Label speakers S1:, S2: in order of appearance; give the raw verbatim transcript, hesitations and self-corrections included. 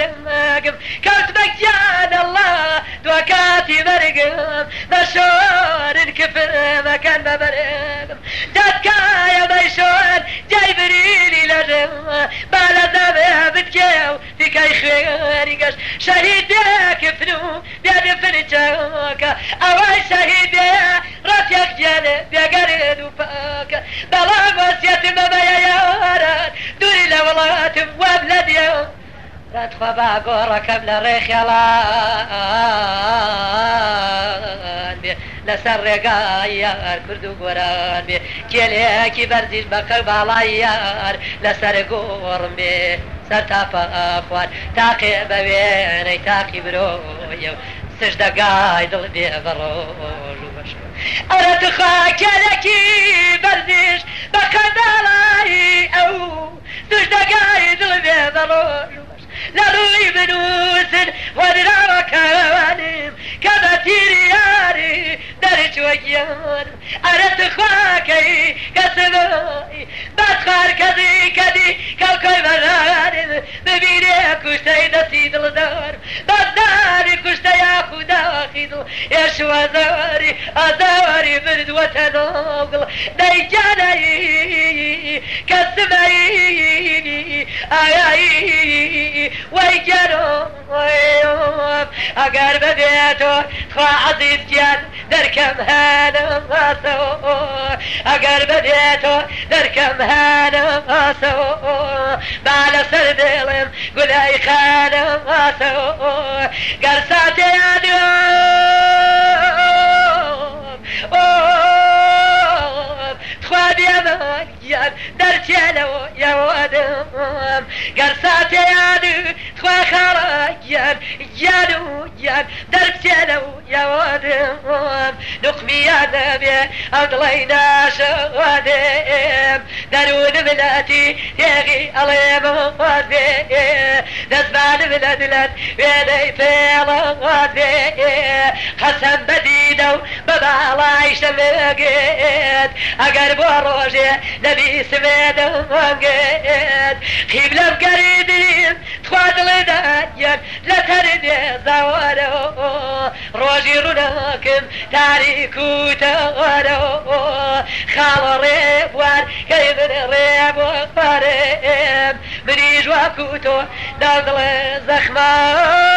S1: برقم كوت بكجان الله دوكاتي برقم مشور الكفر مكان ما برقم جاتكا يا بيشون جاي بريلي لرم بالا زبه بتكيو فيكاي خيري قش شهيد كفنو بيد فنجاكا اواي شهيد رفيق جاني بيقرد وفاكا بلا وسيت مبايا ياران دوري لولات وبلدي راتخوا باقورك بلا ريخ يلان لسر رقايار كردو قران بي كيليكي برزيش بقر بالايار لسر قورم بي سرتافا اخوان تاقي بويني تاقي برويو سجدة قايدل بي بروج وبشو أنا تخوا كيليكي برزيش بقر بالاي او سجدة قايدل بي بروج لروي بنوسن ودرا كوانم كبتيري ياري درج ويان أردت خواكي كسبوي بتخار كذي كذي كالكوي مرانم ببيني كشتي نسيد الدار بداري كشتي ياخو داخل يشو أزاري أزاري برد وتناقل ديجاني كسبي آيائي ويجانو اگر ببیتو خواه عزیز جان در کم هانم آسو اگر ببیتو در کم هانم آسو بالا سر دلم گلای خانم آسو گر ساته یادم خواه بیمان جان در چلو یوادم گر ساته یادم خواه خراجان جانو جان در چلو یوادم نقمی یا نبی اضلینا شوادم درون بلادی یقی علیم وادی دزبان بلادلت ویدی فیل وادی قسم بدیدو ببالایش مگید اگر بروجی نبی سمیدم وانگید قبلم قریدیم تخواد لدايان لا تردي زوارو روجي روناكم تاريكو تغارو خال ريب وان كيف ريب وقارب منيج وكوتو نازل زخمان